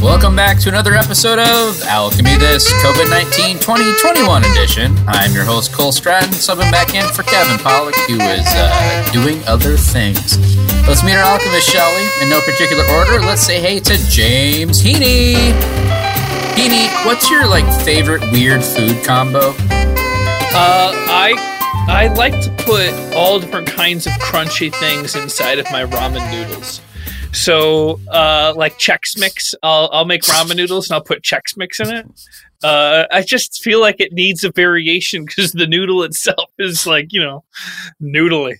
Welcome back to another episode of Alchemy This COVID-19 2021 edition. I'm your host, Cole Stratton, subbing back in for Kevin Pollak, who is doing other things. Let's meet our alchemist, shall we? In no particular order, let's say hey to James Heaney. Heaney, what's your favorite weird food combo? I like to put all different kinds of crunchy things inside of my ramen noodles. So, like Chex Mix, I'll make ramen noodles and I'll put Chex Mix in it. I just feel like it needs a variation because the noodle itself is noodly.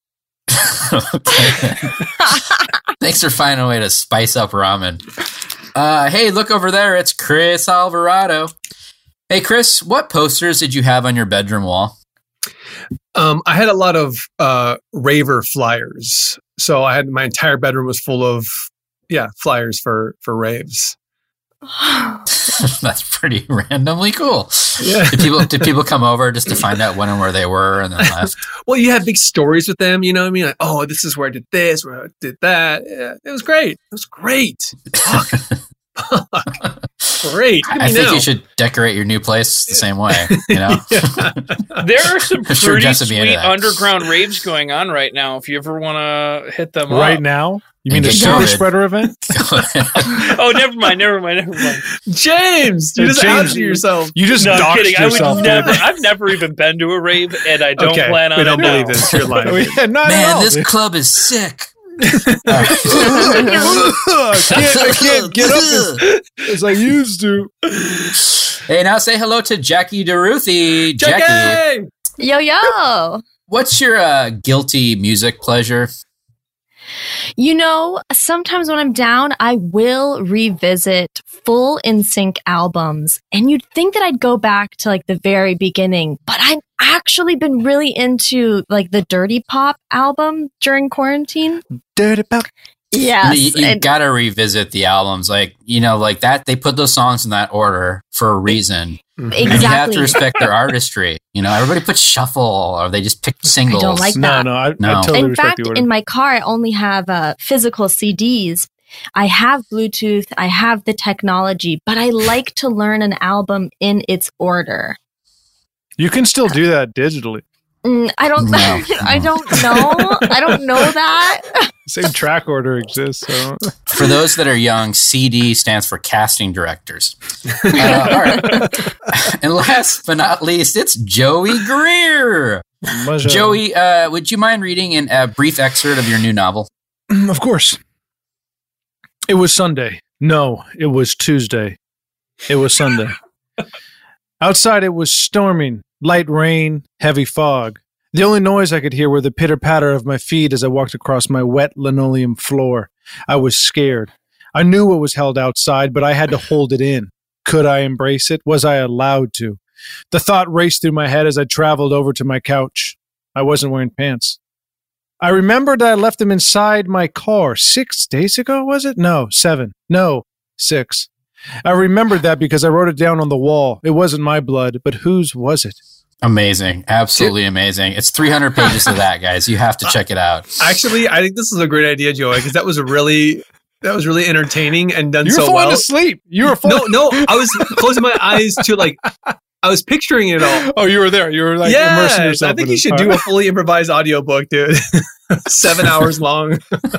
Thanks for finding a way to spice up ramen. Hey, look over there. It's Chris Alvarado. Hey, Chris, what posters did you have on your bedroom wall? I had a lot of raver flyers. So I had my entire bedroom was full of flyers for raves. That's pretty randomly cool. Yeah. Did people come over just to find out when and where they were and then left? Well, you have big stories with them, you know what I mean? Like, oh, this is where I did this, where I did that. Yeah, it was great. It was great. Fuck. Great. I think you should decorate your new place the same way, There are some pretty sweet underground raves going on right now. If you ever want to hit them right up. Now? You mean the super spreader event? Oh, never mind. James, you just outed yourself. You just doxed kidding. yourself. I've never even been to a rave, and I don't plan on it. We don't believe this. You're lying. Man, this club is sick. I can't get up as I used to. Hey, now say hello to Jackie DeRuthi. Jackie! Yo. What's your guilty music pleasure? Sometimes when I'm down, I will revisit full NSYNC albums. And you'd think that I'd go back to the very beginning, but I've actually been really into the Dirty Pop album during quarantine. Dirty Pop. Yes. You gotta revisit the albums. That they put those songs in that order for a reason. Exactly. And you have to respect their artistry. Everybody puts shuffle or they just pick singles. I don't like that. I totally in respect fact, the order. in my car, I only have physical CDs. I have Bluetooth. I have the technology, but I like to learn an album in its order. You can still do that digitally. I don't. No. I don't know. I don't know that. Same track order exists. So. For those that are young, CD stands for casting directors. All right. And last but not least, it's Joey Greer. Joey, would you mind reading a brief excerpt of your new novel? Of course. It was Sunday. No, it was Tuesday. It was Sunday. Outside it was storming. Light rain, heavy fog. The only noise I could hear were the pitter-patter of my feet as I walked across my wet linoleum floor. I was scared. I knew what was held outside, but I had to hold it in. Could I embrace it? Was I allowed to? The thought raced through my head as I traveled over to my couch. I wasn't wearing pants. I remembered that I left them inside my car 6 days ago, was it? No, 7. No, 6. I remembered that because I wrote it down on the wall. It wasn't my blood, but whose was it? Amazing. Absolutely amazing. It's 300 pages of that, guys. You have to check it out. Actually, I think this is a great idea, Joey, because that was really entertaining and done so well. You were falling asleep. No, I was closing my eyes to I was picturing it all. Oh, you were there. You were immersing yourself. I think you should do a fully improvised audiobook, dude. 7 hours long.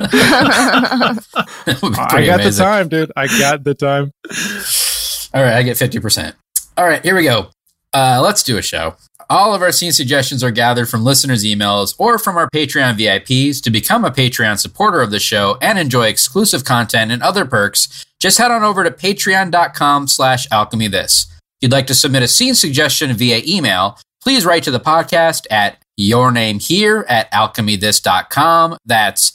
I got the time, dude. I got the time. All right, I get 50%. All right, here we go. Let's do a show. All of our scene suggestions are gathered from listeners' emails or from our Patreon VIPs. To become a Patreon supporter of the show and enjoy exclusive content and other perks, just head on over to patreon.com/alchemythis. If you'd like to submit a scene suggestion via email, please write to the podcast at yournamehere@alchemythis.com. That's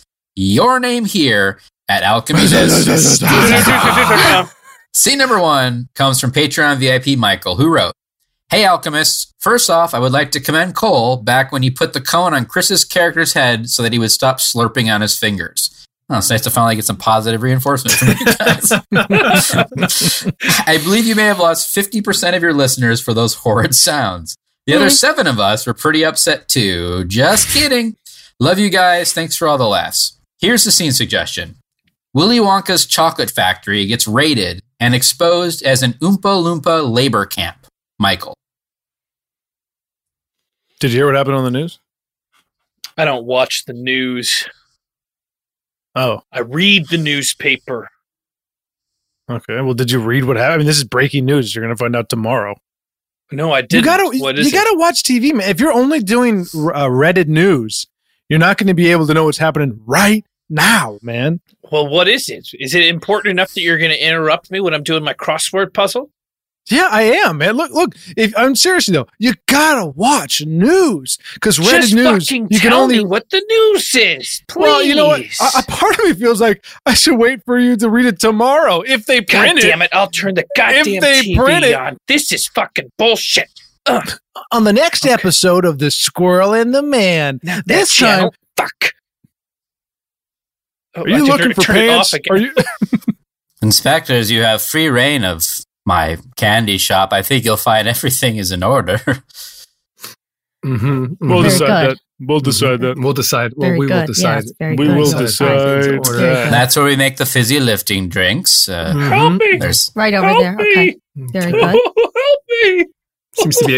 yournamehere@alchemythis.com. Scene number 1 comes from Patreon VIP Michael, who wrote, "Hey Alchemists, first off, I would like to commend Cole back when he put the cone on Chris's character's head so that he would stop slurping on his fingers. Oh, it's nice to finally get some positive reinforcement from you guys. I believe you may have lost 50% of your listeners for those horrid sounds. The other 7 of us were pretty upset too. Just kidding. Love you guys. Thanks for all the laughs. Here's the scene suggestion. Willy Wonka's chocolate factory gets raided and exposed as an Oompa Loompa labor camp. Michael. Did you hear what happened on the news? I don't watch the news. Oh, I read the newspaper. okay. Well, did you read what happened? I mean, this is breaking news. You're going to find out tomorrow. No, I didn't. You gotta watch TV, man. If you're only doing Reddit news, you're not going to be able to know what's happening right now, man. Well, what is it? Is it important enough that you're going to interrupt me when I'm doing my crossword puzzle? Yeah, I am, man. Look. If I'm seriously though, you gotta watch news because Reddit Just news. fucking You can tell only. me what the news is, please. Well, you know what? A part of me feels like I should wait for you to read it tomorrow if they God print damn it! I'll turn the goddamn they print TV it- on. This is fucking bullshit. Ugh. on the next episode of The Squirrel and the Man. Now This that channel, time, fuck. Oh, are you looking for turn it off pants? again. Are you? Inspectors, you have free reign of my candy shop. I think you'll find everything is in order. Mm-hmm. We'll Very decide good. that. We'll decide that. We'll decide. Well, Very we good. will decide. Yes, very We good. will Yes, decide. very good. That's where we make the fizzy lifting drinks. Help me! There's Right over Help there. me! Okay. Very good. Help me! Seems to be.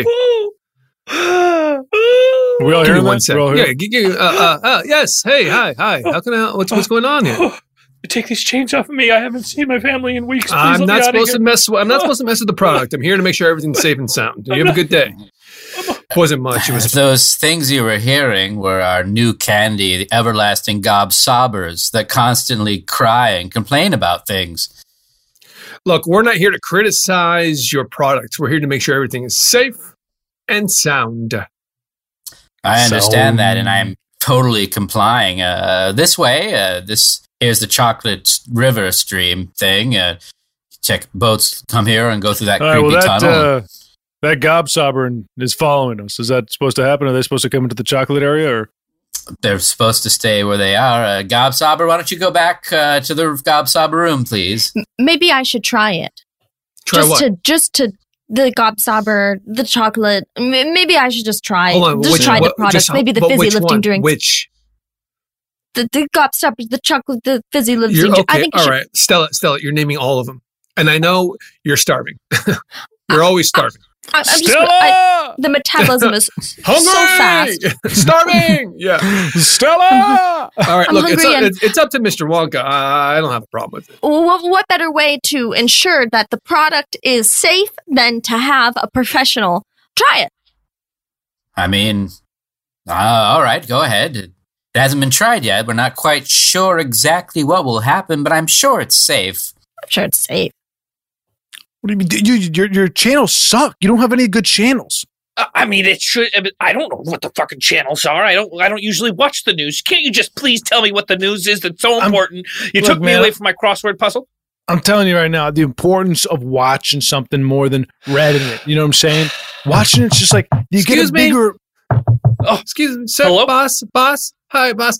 We all Give hear me one that? sec. We're all here? Yes. Hey. Hi. How can I? What's going on here? Take these chains off of me. I haven't seen my family in weeks. Please I'm let me not out of supposed here. to mess. I'm not supposed to mess with the product. I'm here to make sure everything's safe and sound. You have a good day. Wasn't much. It was. those things you were hearing were our new candy, the everlasting gobsobbers that constantly cry and complain about things. Look, we're not here to criticize your products. We're here to make sure everything is safe and sound. I understand that, and I'm totally complying. This way, here's the chocolate river stream thing. Check boats come here and go through that All right, creepy well, tunnel. that gobsobber is following us. Is that supposed to happen? Are they supposed to come into the chocolate area? Or They're supposed to stay where they are. Gobsobber, why don't you go back to the gobsobber room, please? Maybe I should try it. Try what? Just to the gobstopper, the chocolate. Maybe I should just try. Hold on. Just try the product. Maybe the fizzy lifting drink. Which? The gobstopper, the chocolate, the fizzy lifting You're, drink. I okay. think I All should- right. Stella, you're naming all of them, and I know you're starving. You're always starving. I'm just, Stella! the metabolism is so Hungry! fast. Starving. Yeah. Stella! All right. I'm Look, hungry and- it's up to Mr. Wonka. I don't have a problem with it. What better way to ensure that the product is safe than to have a professional try it? I mean, all right, go ahead. It hasn't been tried yet. We're not quite sure exactly what will happen, but I'm sure it's safe. I'm sure it's safe. What do you mean? Your channels suck. You don't have any good channels. I mean, it should. I don't know what the fucking channels are. I don't usually watch the news. Can't you just please tell me what the news is that's so important? You Look, took me man, away from my crossword puzzle. I'm telling you right now, the importance of watching something more than reading it. You know what I'm saying? Watching it's just like you get Excuse a me? bigger. Oh, excuse me, sir. Hello? Boss. Hi, boss.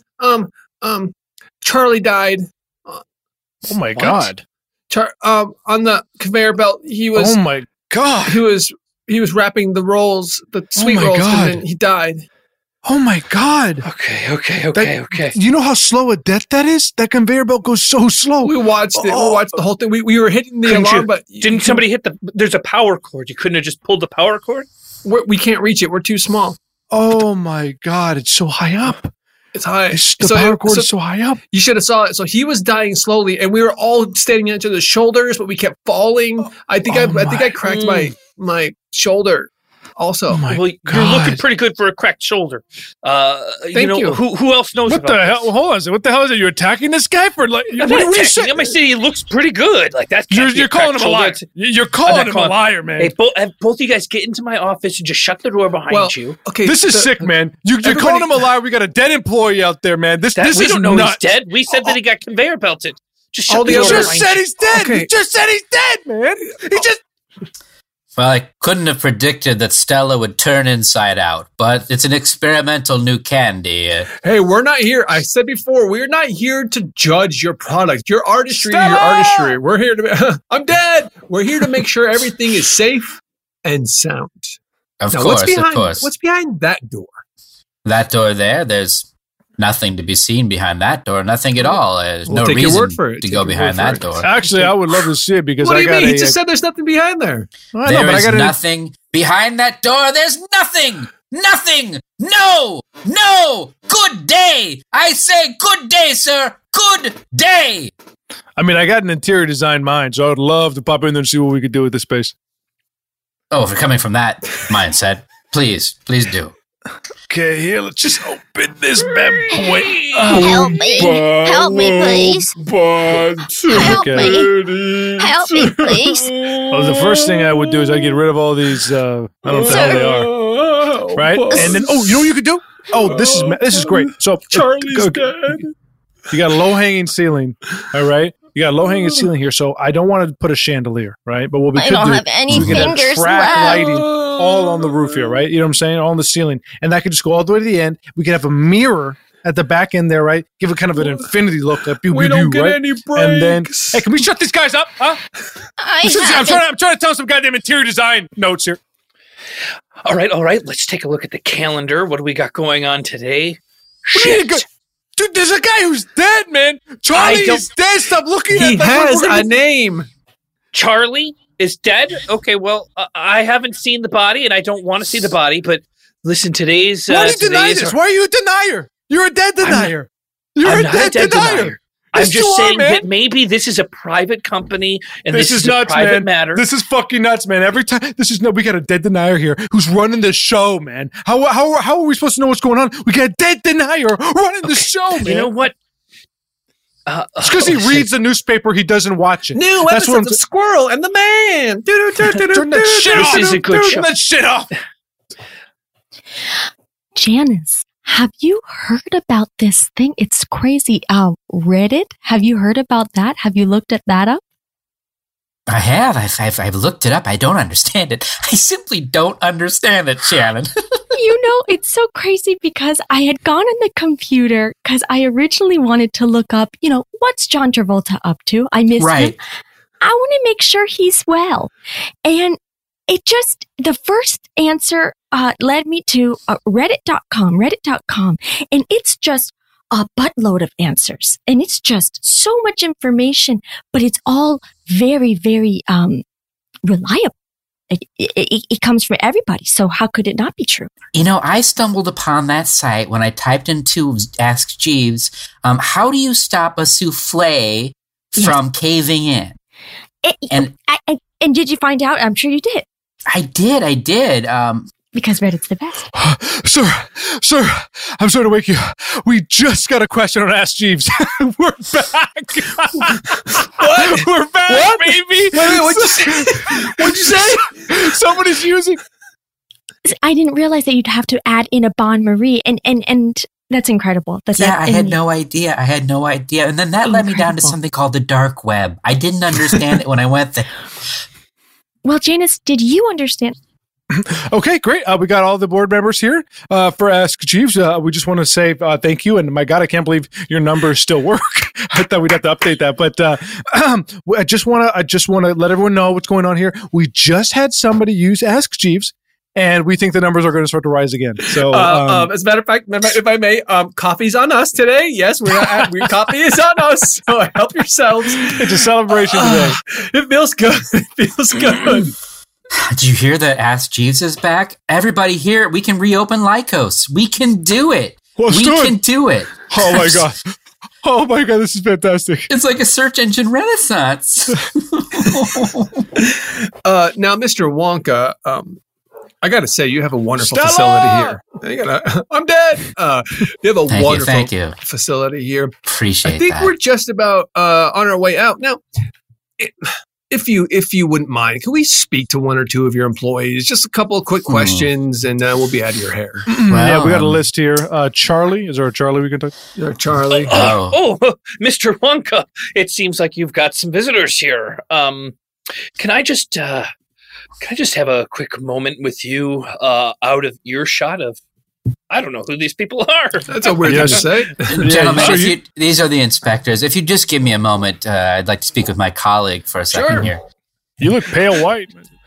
Charlie died. Oh my god! On the conveyor belt. He was. Oh my god! He was wrapping the rolls, the sweet my rolls, God. and then he died. Oh my god! Okay. You know how slow a death that is? That conveyor belt goes so slow. We watched it. Oh. We watched the whole thing. We were hitting the Couldn't alarm, you- but Didn't somebody hit the? There's a power cord. You couldn't have just pulled the power cord. We can't reach it. We're too small. Oh my god! It's so high up. It's high. The power cord is so high up. You should have saw it. So he was dying slowly, and we were all standing on each other's shoulders, but we kept falling. I think I cracked my shoulder. Also, Oh my Well, you're God. looking pretty good for a cracked shoulder. Thank you. Who else knows What about the this? hell? Hold on a second. What the hell is it? You're attacking this guy for like? I'm What not are you attacking saying? him. I said he looks pretty good. Like that. You're calling him a liar. You're calling him a liar, man. Hey, both you guys get into my office and just shut the door behind you. okay. This is sick, man. You're everybody- calling him a liar. We got a dead employee out there, man. This We is don't know nuts. he's dead. We said that he got conveyor belted. Just shut All the the door You other- just behind said you. he's dead. Okay. You just said he's dead, man. He just. Well, I couldn't have predicted that Stella would turn inside out, but it's an experimental new candy. Hey, we're not here. I said before, we're not here to judge your product. Your artistry, your Stella! artistry. We're here to. I'm dead. We're here to make sure everything is safe and sound. Of Now, course, what's behind, of course. What's behind that door? That door there's nothing to be seen behind that door. Nothing at all. There's We'll no take your reason word for it. to Take go your behind word for that it. door. Actually, I would love to see it because What do I you got mean? He just said there's nothing behind there. I know, There but I is got nothing behind that door. There's nothing. Nothing. No. Good day. I say good day, sir. Good day. I mean, I got an interior design mind, so I would love to pop in there and see what we could do with this space. Oh, if you're coming from that mindset, please do. Okay, here, let's just open this bad boy. Help me. Help me, please. Help me. Help me, please. Oh, the first thing I would do is I'd get rid of all these, I don't know what the hell they are. Right? And then, you know what you could do? Oh, this is great. So, Charlie's dead. You got a low-hanging ceiling, all right? You got a low-hanging ceiling here, so I don't want to put a chandelier, right? But what we I could don't do have any is we could have fingers track left. lighting all on the roof here, right? You know what I'm saying? All on the ceiling. And that could just go all the way to the end. We could have a mirror at the back end there, right? Give it kind of an infinity look. Like, We don't get right? any breaks. And then, hey, can we shut these guys up? Huh? I'm trying to tell some goddamn interior design notes here. All right. Let's take a look at the calendar. What do we got going on today? What do you mean, dude, there's a guy who's dead, man. Charlie's dead. Stop looking at He that. has a name. Charlie is dead? Okay, well, I haven't seen the body, and I don't want to see the body, but listen, today's... Why do you deny this? Why are you a denier? You're a dead denier. I'm not a dead denier. I'm just saying that maybe this is a private company, and this is nuts, a private matter. This is fucking nuts, man. Every time, we got a dead denier here who's running the show, man. How are we supposed to know what's going on? We got a dead denier running the show, man. You know what? It's because he reads the newspaper, he doesn't watch it. New episodes of Squirrel and the Man. Turn that shit off. This is a good show. Turn that shit off. Janice, have you heard about this thing? It's crazy. Reddit? Have you heard about that? Have you looked at that up? I have. I've looked it up. I don't understand it. I simply don't understand it, Shannon. You know, it's so crazy because I had gone on the computer because I originally wanted to look up, what's John Travolta up to? I missed him. I want to make sure he's well. And the first answer led me to reddit.com, and it's just a buttload of answers. And it's just so much information, but it's all very, very reliable. It comes from everybody, so how could it not be true? I stumbled upon that site when I typed into Ask Jeeves, how do you stop a souffle from caving in? And did you find out? I'm sure you did. I did. Because Reddit's the best. Sir, I'm sorry to wake you. We just got a question on Ask Jeeves. We're back. What? We're back, baby. Wait, what'd you say? Somebody's using... I didn't realize that you'd have to add in a Bon Marie, and that's incredible. I had no idea. And then that led me down to something called the dark web. I didn't understand it when I went there. Well, Janice, did you understand? Okay, great. We got all the board members here for Ask Jeeves. We just want to say thank you. And my God, I can't believe your numbers still work. I thought we'd have to update that. But I just want to let everyone know what's going on here. We just had somebody use Ask Jeeves, and we think the numbers are going to start to rise again. So, as a matter of fact, if I may, coffee's on us today. Yes, coffee is on us. So help yourselves. It's a celebration today. It feels good. Did you hear that Ask Jeeves is back? Everybody here, we can reopen Lycos. We can do it. Let's do it. Oh my God. Oh my God, this is fantastic. It's like a search engine renaissance. Now, Mr. Wonka, I got to say, you have a wonderful Stella! facility here. I'm dead. You have a wonderful facility here. Appreciate that. I think we're just about on our way out. Now, if you wouldn't mind, can we speak to one or two of your employees? Just a couple of quick questions, and we'll be out of your hair. Well, we got a list here. Charlie, is there a Charlie we can talk to? Charlie. Oh, Mr. Wonka, it seems like you've got some visitors here. Can I just have a quick moment with you out of earshot of, I don't know who these people are. That's a weird thing to say. Gentlemen, these are the inspectors. If you just give me a moment, I'd like to speak with my colleague for a second here. You look pale white.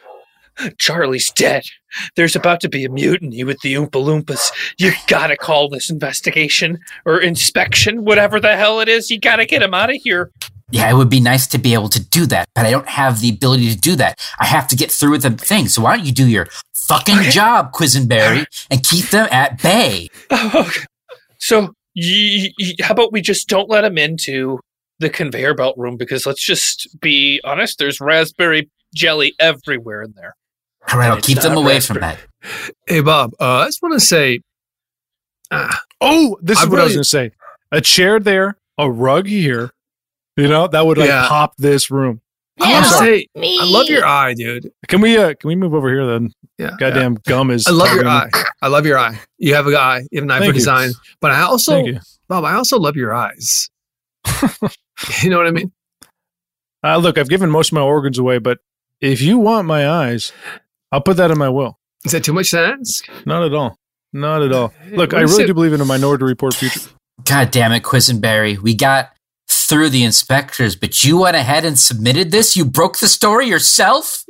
Charlie's dead. There's about to be a mutiny with the Oompa Loompas. You've got to call this investigation or inspection, whatever the hell it is. You got to get him out of here. Yeah, it would be nice to be able to do that, but I don't have the ability to do that. I have to get through with the thing. So why don't you do your fucking job, Quisenberry, and keep them at bay? Okay. So how about we just don't let him into the conveyor belt room? Because let's just be honest, there's raspberry jelly everywhere in there. All right, I'll keep them away from that. Hey, Bob, I just want to say... this is what I was going to say. A chair there, a rug here. You know, that would pop this room. I want to say, I love your eye, dude. Can we move over here then? Yeah. Goddamn gum is... I love your eye. I love your eye. You have an eye. You have an eye for design. But I also... Bob, I also love your eyes. You know what I mean? Look, I've given most of my organs away, but if you want my eyes, I'll put that in my will. Is that too much to ask? Not at all. Not at all. Look, I really do believe in a Minority Report future. God damn it, Quisenberry. We got through the inspectors, but you went ahead and submitted this? You broke the story yourself?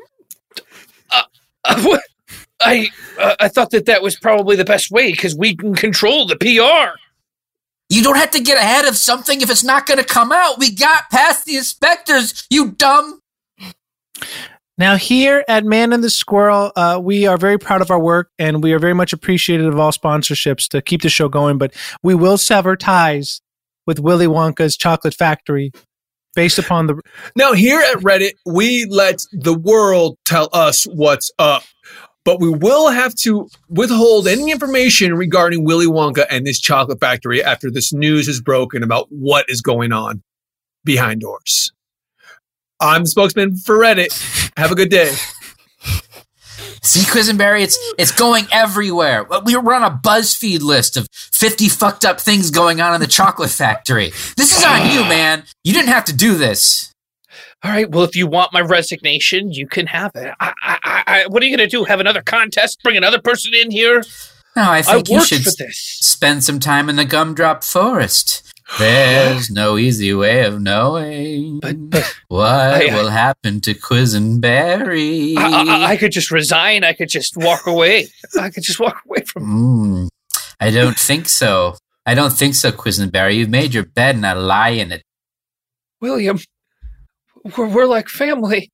What? I thought that was probably the best way because we can control the PR. You don't have to get ahead of something if it's not going to come out. We got past the inspectors, you dumb. Now here at Man and the Squirrel, we are very proud of our work and we are very much appreciative of all sponsorships to keep the show going, but we will sever ties with Willy Wonka's Chocolate Factory based upon the... Now here at Reddit, we let the world tell us what's up. But we will have to withhold any information regarding Willy Wonka and this chocolate factory after this news is broken about what is going on behind doors. I'm the spokesman for Reddit. Have a good day. See, Quisenberry, it's going everywhere. We're on a BuzzFeed list of 50 fucked up things going on in the chocolate factory. This is on you, man. You didn't have to do this. All right, well, if you want my resignation, you can have it. What are you going to do? Have another contest? Bring another person in here? No, I think you should spend some time in the gumdrop forest. There's no easy way of knowing what will happen to Quisenberry. I could just resign. I could just walk away. I could just walk away from I don't think so. I don't think so, Quisenberry. You've made your bed and I lie in it. William... We're like family.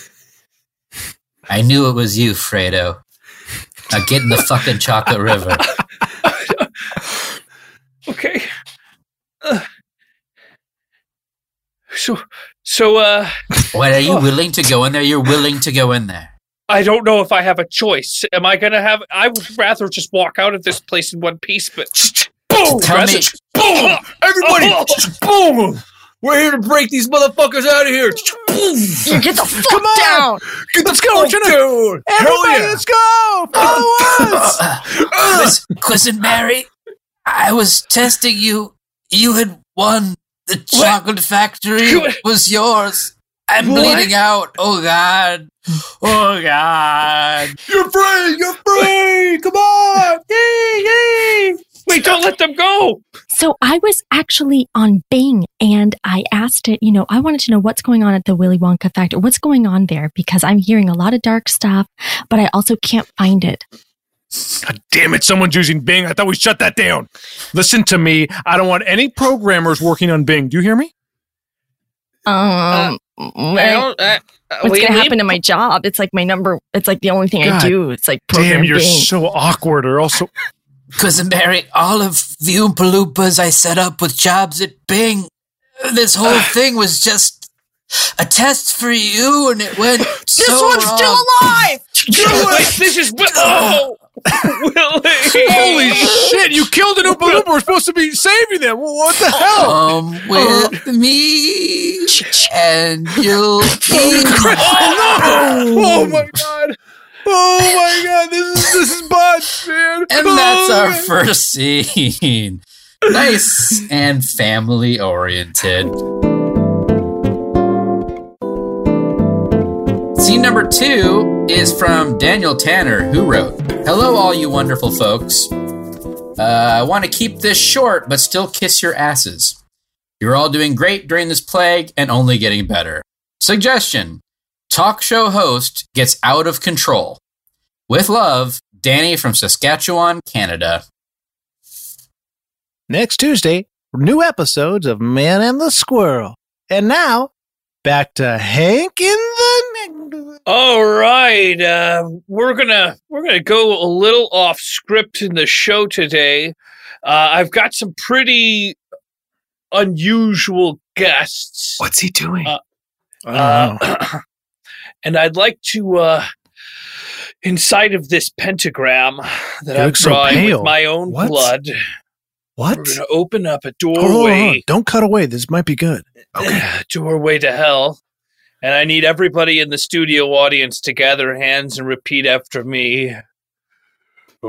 I knew it was you, Fredo. Now get in the fucking chocolate river. Okay. So. What, are you willing to go in there? You're willing to go in there. I don't know if I have a choice. Am I going to have... I would rather just walk out of this place in one piece, but... Boom! Boom! Everybody! Boom! We're here to break these motherfuckers out of here. You get the fuck down. Let's go. Down. Everybody, let's go. Follow us. Quisenberry, I was testing you. You had won. The chocolate factory was yours. I'm bleeding out. Oh, God. Oh, God. You're free. Come on. Yay. Wait, don't let them go. So I was actually on Bing and I asked it, I wanted to know what's going on at the Willy Wonka factory. What's going on there? Because I'm hearing a lot of dark stuff, but I also can't find it. God damn it, someone's using Bing. I thought we shut that down. Listen to me. I don't want any programmers working on Bing. Do you hear me? What's going to happen to my job? It's like it's like the only thing I do. It's like program damn, you're Bing. So awkward. Or also... Quisenberry, all of the Oompa Loompas I set up with jobs at Bing, this whole thing was just a test for you, and it went so This one's wrong. still alive! This is... Oh! Willie! Holy shit, you killed an Oompa Loompa. We're supposed to be saving them. What the hell? Come with me, and you'll be... Oh my God. Oh my God, this is bad, man. And that's our first scene. Nice and family oriented. Scene number 2 is from Daniel Tanner, who wrote, "Hello, all you wonderful folks. I want to keep this short, but still kiss your asses. You're all doing great during this plague and only getting better. Suggestion. talk show host gets out of control. With love, Danny from Saskatchewan, Canada. Next Tuesday, new episodes of Man and the Squirrel. And now, back to Hank in the... All right, we're gonna go a little off script in the show today. I've got some pretty unusual guests. What's he doing? And I'd like to, inside of this pentagram that I'm drawing with my own blood, what? we're going to open up a Hold doorway. on. Don't cut away. This might be good. Doorway to hell. And I need everybody in the studio audience to gather hands and repeat after me. Do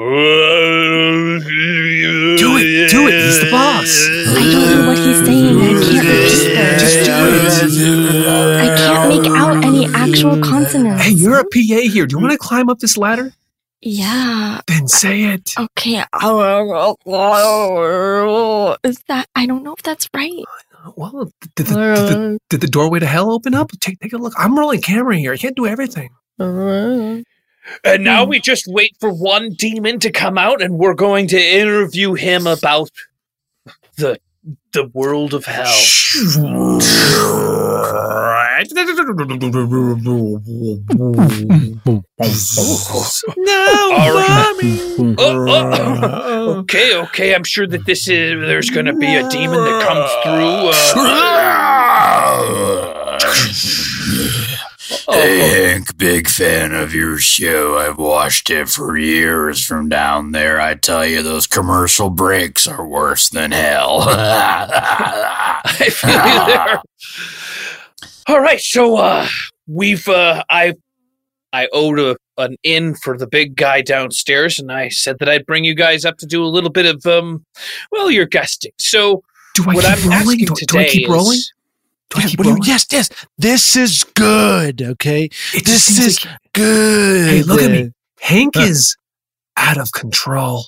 it. He's the boss. I don't know what he's saying. I can't register. Just do it. I can't make out any actual consonants. Hey, you're a PA here. Do you want to climb up this ladder? Yeah. Then say it. Okay. Is that? I don't know if that's right. Well, did the doorway to hell open up? Take a look. I'm rolling camera here. I can't do everything. And now we just wait for one demon to come out, and we're going to interview him about the world of hell. Okay. I'm sure that there's going to be a demon that comes through. Hey, Hank, big fan of your show. I've watched it for years from down there. I tell you, those commercial breaks are worse than hell. I feel you there. All right, so I owed an inn for the big guy downstairs, and I said that I'd bring you guys up to do a little bit of your guesting. So what I'm asking today is. Yes. This is good, okay? This is good. Hey, look at me. Hank is out of control.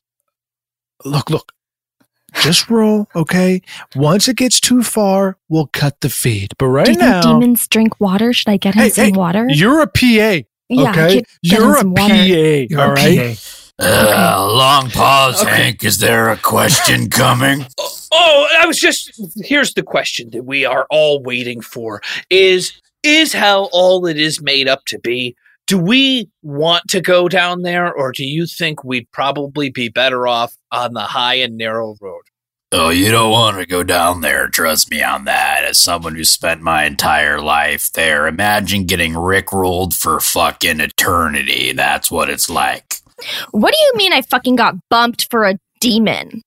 Look. Just roll, okay? Once it gets too far, we'll cut the feed. But right Do you now... think demons drink water? Should I get him some water? You're a PA, Yeah, okay? You're a PA, You're all a right? PA. Long pause, Hank. Is there a question coming? Here's the question that we are all waiting for. Is hell all it is made up to be? Do we want to go down there, or do you think we'd probably be better off on the high and narrow road? Oh, you don't want to go down there. Trust me on that. As someone who spent my entire life there, imagine getting rickrolled for fucking eternity. That's what it's like. What do you mean I fucking got bumped for a demon?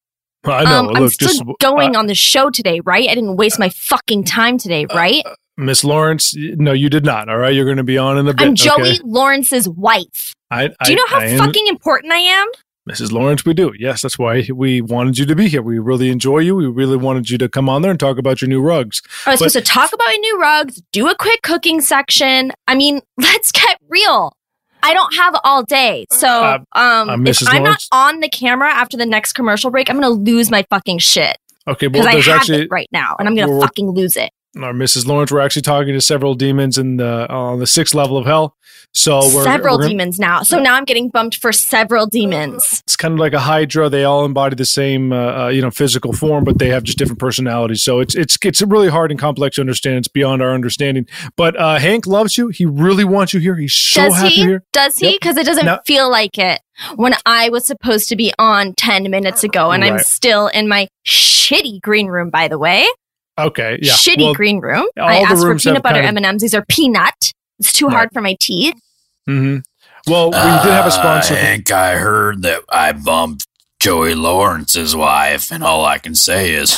I know. I'm still going on the show today, right? I didn't waste my fucking time today, right? Miss Lawrence, no, you did not, all right? You're going to be on in a bit. I'm Joey Lawrence's wife. Do you know how fucking important I am? Mrs. Lawrence, we do. Yes, that's why we wanted you to be here. We really enjoy you. We really wanted you to come on there and talk about your new rugs. I was supposed to talk about your new rugs, do a quick cooking section. I mean, let's get real. I don't have all day. So if I'm not on the camera after the next commercial break, I'm going to lose my fucking shit. Okay, well, because I have it right now, and I'm going to fucking lose it. Mrs. Lawrence, we're actually talking to several demons on the 6th level of hell. So several demons now. So now I'm getting bumped for several demons. It's kind of like a Hydra. They all embody the same, physical form, but they have just different personalities. So it's really hard and complex to understand. It's beyond our understanding. But Hank loves you. He really wants you here. He's so happy here. Does he? Because it doesn't feel like it when I was supposed to be on 10 minutes ago, and I'm still in my shitty green room, by the way. Okay, yeah. Shitty green room. I asked for peanut butter M&Ms. These are peanut. It's too hard for my teeth. Mm-hmm. Well, we did have a sponsor. Hank, I heard that I bumped Joey Lawrence's wife, and all I can say is,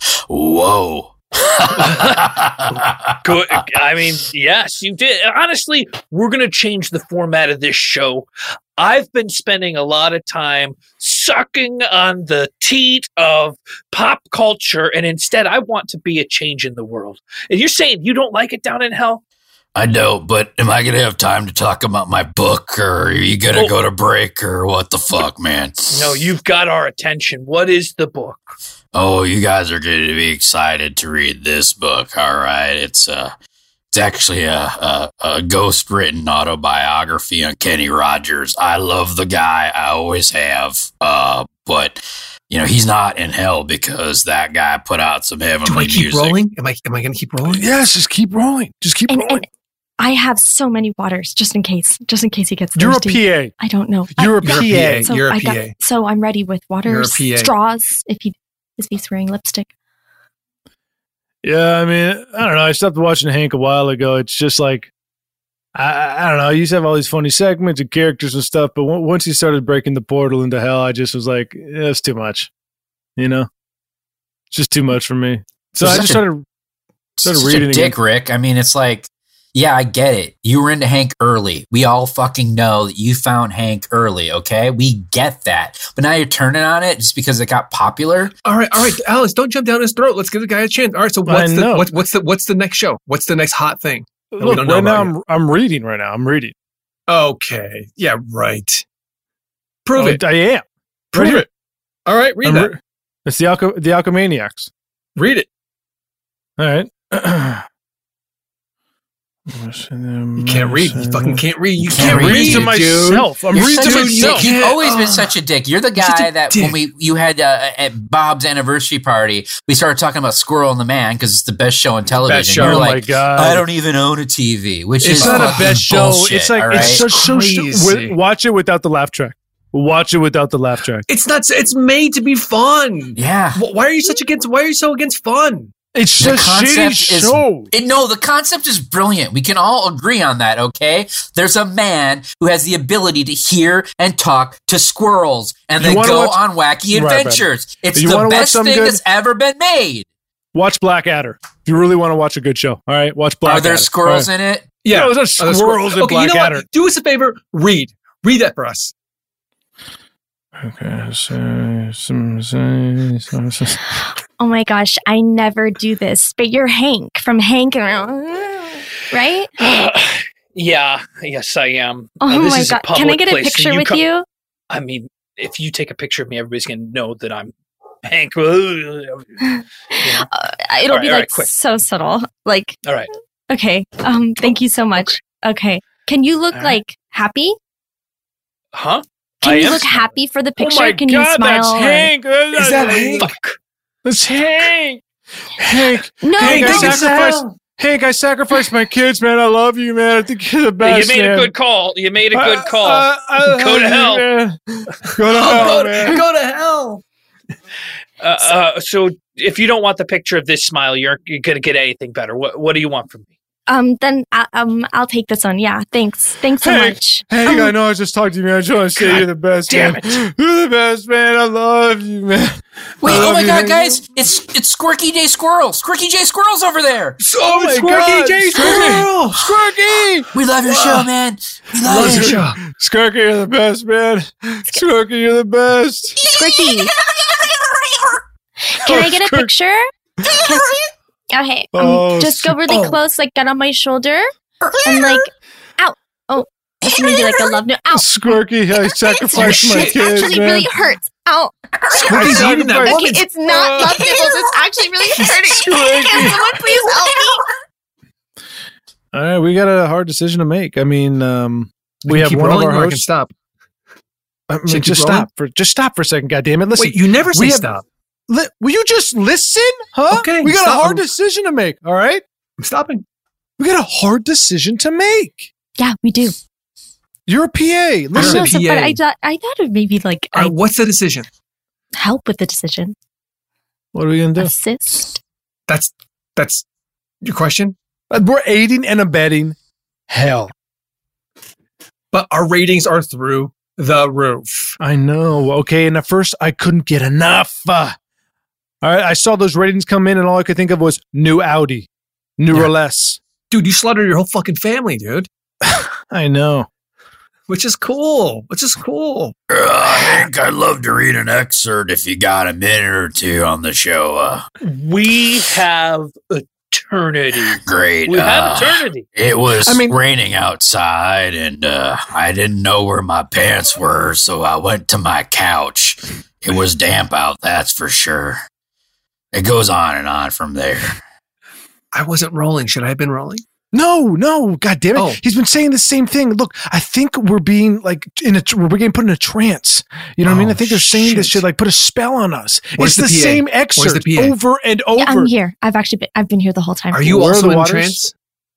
whoa. Good. I mean, yes, you did. Honestly, we're going to change the format of this show. I've been spending a lot of time sucking on the teat of pop culture, and instead I want to be a change in the world. And you're saying you don't like it down in hell? I don't, but am I going to have time to talk about my book, or are you going to go to break, or what the fuck, man? No, you've got our attention. What is the book? Oh, you guys are going to be excited to read this book, all right? It's It's actually a ghost-written autobiography on Kenny Rogers. I love the guy. I always have. But he's not in hell because that guy put out some heavenly music. Do I keep rolling? Am I going to keep rolling? Yes, just keep rolling. Just keep rolling. And I have so many waters just in case he gets thirsty. You're a PA. I don't know. You're a PA. You're a PA. So I'm ready with waters, You're a PA. straws, if he's wearing lipstick. Yeah, I mean, I don't know. I stopped watching Hank a while ago. It's just like, I don't know. He used to have all these funny segments and characters and stuff, but once he started breaking the portal into hell, I just was like, it's too much. It's just too much for me. So I just started reading Dick again. Rick. I mean, it's like, yeah, I get it. You were into Hank early. We all fucking know that you found Hank early, okay? We get that. But now you're turning on it just because it got popular? All right, Alex, don't jump down his throat. Let's give the guy a chance. All right, so what's the next show? What's the next hot thing? Look, right now I'm reading right now. I'm reading. Okay. Yeah, right. Prove it. I am. Prove it. All right, read that. It's the Alchemaniacs. Read it. All right. You can't read. You fucking can't read. You can't can't read read to myself. I'm reading to myself. You've always been such a dick. You're the guy that when you had at Bob's anniversary party, we started talking about Squirrel and the Man because it's the best show on television. Best show. You're Oh like, my God. I don't even own a TV, which It's is not a fucking best show. bullshit, It's like all right? it's so Crazy. watch it without the laugh track. Watch it without the laugh track. It's not. It's made to be fun. Yeah. Why are you so against fun? It's The a shitty concept show. the concept is brilliant. We can all agree on that, okay? There's a man who has the ability to hear and talk to squirrels, and You they wanna go watch- on wacky Right, adventures. It's You the wanna watch best something thing good? that's ever been made. Watch Blackadder. If you really want to watch a good show, all right, watch Blackadder. Are there squirrels in it? Yeah, No, there's Are there squirrels in Okay, you know Blackadder. what? Do us a favor. Read that for us. Okay, Oh my gosh, I never do this. But you're Hank from Hank, right? Yeah, yes, I am. Oh This my is a god, can I public get a place, and picture with you? I mean, if you take a picture of me, everybody's going to know that I'm Hank. It'll All be right, like quick. so subtle. Like, All right. okay, thank you so much. Okay, can you look All right. like happy? Huh? Can I you am look smiling. happy for the picture? Oh my Can God, you smile? that's or- Hank. Is that Hank? Fuck. That's Hank. Hank. No, Hank, no. I sacrificed my kids, man. I love you, man. I think you're the best. You made man. a good call. You made a good call. I Go love to you, hell. man. Go to hell, man. Go to hell. So if you don't want the picture of this smile, you're going to get anything better. What do you want from me? Then I'll take this one. Yeah, thanks so Hey, much. Hank, I know I just talked to you, man. I just want to say you're the best, damn man. You're the best, man. I love you, man. Wait, I oh love my you, god, Hank. guys! It's Squirky J Squirrel. Squirky J Squirrel's over there. Oh my Squirky God, J Squirrel. Squirky! We love your show, man. We love Loves it. your show. Squirky, you're the best, man. Squirky, you're the best. Squirky. Can I get a picture? Okay, Oh, just go really close, like get on my shoulder, and like, ow, oh, it's maybe like a love note. Ow, Squirky, I sacrificed my it kids, actually man. really hurts. Ow. Squirky's eating that Okay, woman. It's not love nibbles. It's actually really hurting. Can someone please help me? All right, we got a hard decision to make. I mean, we have Keep one rolling, of or our I can hosts. stop. I mean, Should I just keep rolling? stop for a second. God damn it! Listen, Wait, you never say we have- stop. will you just listen? Huh? Okay, we got stop. a hard decision to make. All right, I'm stopping. we got a hard decision to make. Yeah, we do. You're a PA. I Listen, know, so, PA. but I thought it maybe like All I right, what's the decision? help with the decision. what are we gonna do? Assist. That's your question. We're aiding and abetting hell. But our ratings are through the roof. I know. Okay, and at first I couldn't get enough. All right, I saw those ratings come in, and all I could think of was new Audi, new Yeah. or less. Dude, you slaughtered your whole fucking family, dude. I know. Which is cool. Hank, I'd love to read an excerpt if you got a minute or two on the show. We have eternity. Great. We have eternity. It was I mean- raining outside, and I didn't know where my pants were, so I went to my couch. It was damp out, that's for sure. It goes on and on from there. I wasn't rolling. Should I have been rolling? No, God damn it. Oh. He's been saying the same thing. Look, I think we're being like we're getting put in a trance. You know what I mean? I think they're saying this shit like put a spell on us. Where's it's the the PA? same Where's excerpt the PA? over and over. Yeah, I'm here. I've been here the whole time. Are you Where are also the in waters? trance?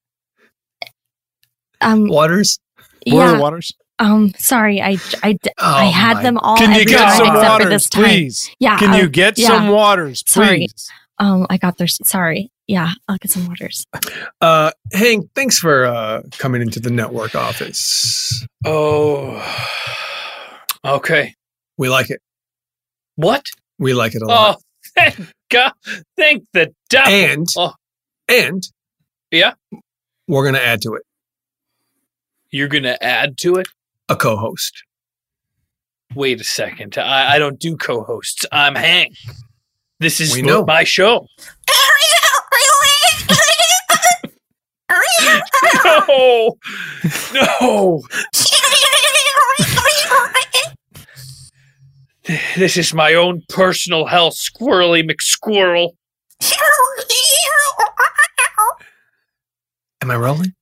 Waters? Where are Yeah. the waters? Sorry, I Oh had my- them all. Can you every get time some except for waters, this time. please? Yeah. Can you get some waters, Sorry. please? I got thirsty. Sorry. Yeah, I'll get some waters. Hank, thanks for coming into the network office. Oh. Okay. We like it. What? We like it a lot. Oh, thank God. Thank the devil. And Oh, and yeah. we're gonna add to it You're going to add to it? a co-host. Wait a second. I don't do co-hosts. I'm Hank. This is We know. my show. No. No. This is my own personal hell, Squirrely McSquirrel. Am I rolling?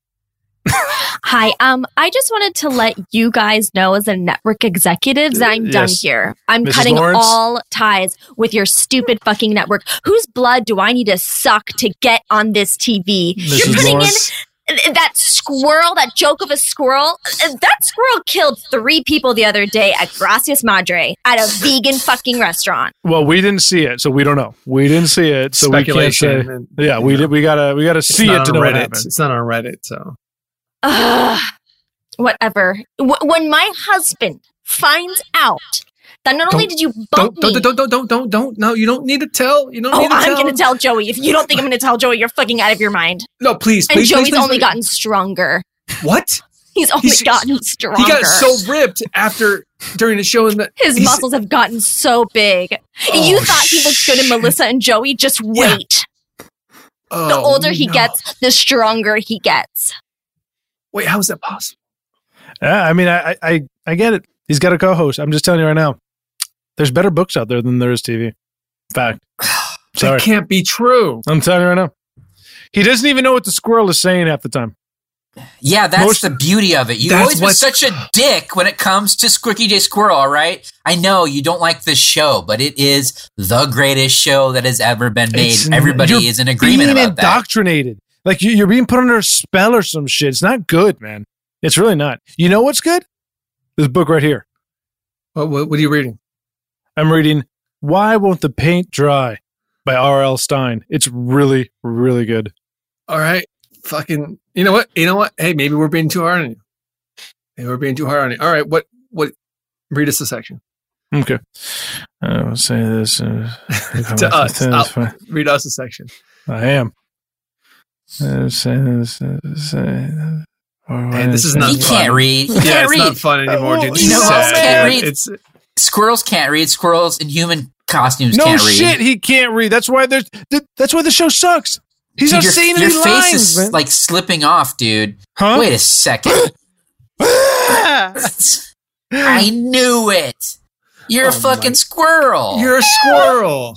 Hi. I just wanted to let you guys know, as a network executives, that I'm done Yes. here. I'm Mrs. cutting Lawrence? all ties with your stupid fucking network. Whose blood do I need to suck to get on this TV? You're Mrs. putting Lawrence? in that squirrel, that joke of a squirrel. That squirrel killed 3 people the other day at Gracias Madre at a vegan fucking restaurant. Well, we didn't see it, so we don't know. We didn't see it, so we can't say. Speculation. And, Yeah, we did. We gotta see it's it not to on know what Reddit. happened. It's not on Reddit, so Ugh, whatever. When my husband finds out that not only did you bump me. don't. No, you don't need to tell. You don't Oh, need to I'm tell. going to tell Joey. If you don't think I'm going to tell Joey, you're fucking out of your mind. No, please, And please, Joey's please, only please. gotten stronger. What? He's only He's- gotten stronger. He got so ripped during the show, and His muscles have gotten so big. And you thought he looked good in Melissa and Joey? Just wait. The older he gets, the stronger he gets. Wait, how is that possible? Yeah, I mean, I get it. He's got a co-host. I'm just telling you right now. There's better books out there than there is TV. Fact. Sorry. That can't be true. I'm telling you right now. He doesn't even know what the squirrel is saying half the time. Yeah, that's the beauty of it. You've That's always been what's- such a dick when it comes to Squirky J Squirrel, all right? I know you don't like this show, but it is the greatest show that has ever been made. Everybody You're is in agreement being about that. indoctrinated. Like you're being put under a spell or some shit. It's not good, man. It's really not. You know what's good? This book right here. What are you reading? I'm reading Why Won't the Paint Dry by R.L. Stein. It's really, really good. All right, fucking. You know what? Hey, maybe we're being too hard on you. All right, what? Read us a section. Okay. I will say this. To us. Read us a section. I am. Say this. And this is not He fun. can't read. He Yeah, can't it's read. not fun anymore, dude. You know It's who sad, can't dude. read? It's Squirrels can't read. Squirrels in human costumes No can't read. shit, he can't read. That's why the show sucks. He's Dude, not your, saying your any face lines, is man. like slipping off, dude. Huh? Wait a second. I knew it. You're a Oh fucking my- squirrel. you're a squirrel.